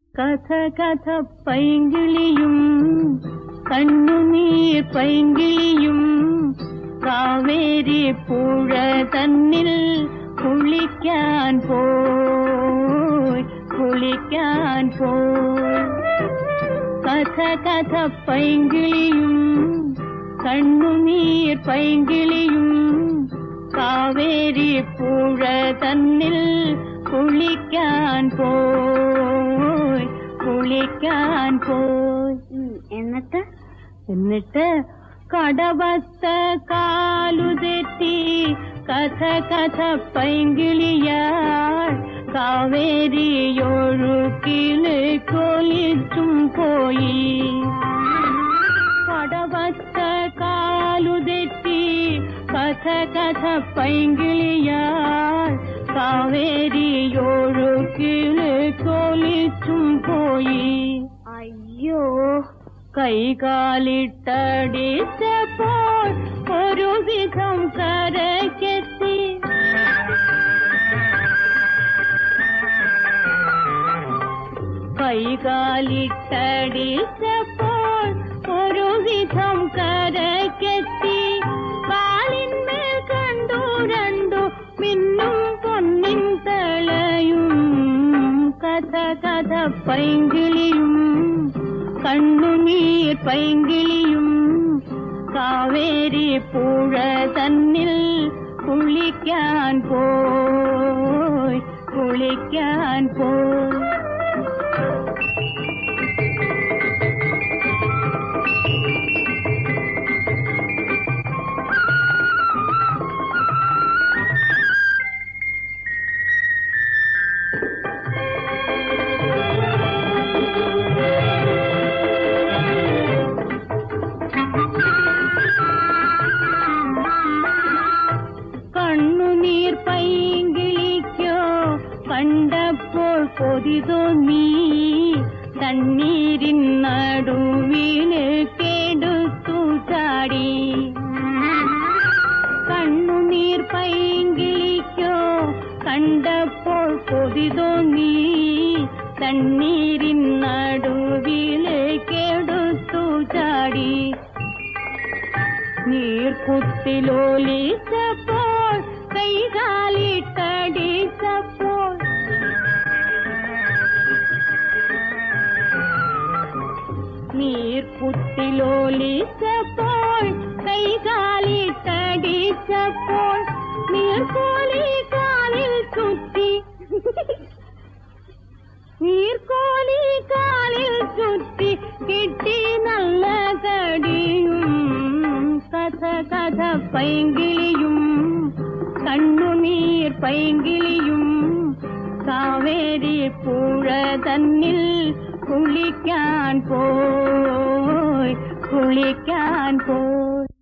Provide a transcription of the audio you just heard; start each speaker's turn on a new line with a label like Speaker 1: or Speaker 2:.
Speaker 1: കഥ കഥ പൈങ്കിളിയും കണ്ണുനീർ പൈങ്കിളിയും കാവേരി പുഴ തന്നിൽ കുളിക്കാൻ പോയി കഥ കഥ പൈങ്കിളിയും കണ്ണുനീർ പൈങ്കിളിയും കാവേരി പുഴ തന്നിൽ കുളിക്കാൻ പോയി എന്നിട്ട് കടവത്ത കാലുതെറ്റി കഥ കഥ പൈങ്കിളിയാൾ കാവേരിയൊഴുക്കിലെ കൊലിച്ചും പോയി കടവത്ത കാലുതെറ്റി കഥ കഥ പൈങ്കിളിയാൾ കാവേരിയൊഴുക്കിലെ കൊലിച്ചും പോയി
Speaker 2: അയ്യോ
Speaker 1: കൈകാലിട്ടടിച്ചപ്പോൾ ഒരുവിധം കരക്കെത്തി കൈകാലിട്ടടിച്ചപ്പോൾ ഒരുവിധം കരക്കെത്തി കാലിന്മേൽ കണ്ടു രണ്ടു മിന്നും പൊന്നിൻ തളയും കഥ കഥ പൈങ്കിളിയും കണ്ണുനീർ പൈങ്കിളിയും കാവേരി പുഴ തന്നിൽ കുളിക്കാൻ പോയി കണ്ണുനീർ പൈങ്കിളിക്കോ കണ്ടപ്പോൾ കൊതി തോന്നി തണ്ണീരിൻ നടുവിലേക്കെടുത്തു ചാടി കണ്ണുനീർ പൈങ്കിളിക്കോ കണ്ടപ്പോൾ കൊതി തോന്നി തണ്ണീരിൻ നടുവിലേക്കെടുത്തു ചാടി നീർക്കുത്തിലോലിച്ചപ്പോൾ കൈകാലിട്ടടിച്ചപ്പോൾ നീർക്കുത്തിലോലിച്ചപ്പോൾ കൈകാലിട്ടടിച്ചപ്പോൾ നീർക്കോലി കാലിൽ ചുറ്റി കിട്ടി നല്ല കടിയും കഥ കഥ പൈങ്കിളിയും കണ്ണുനീർ പൈങ്കിളിയും കാവേരി പുഴ തന്നിൽ കുളിക്കാൻ പോയി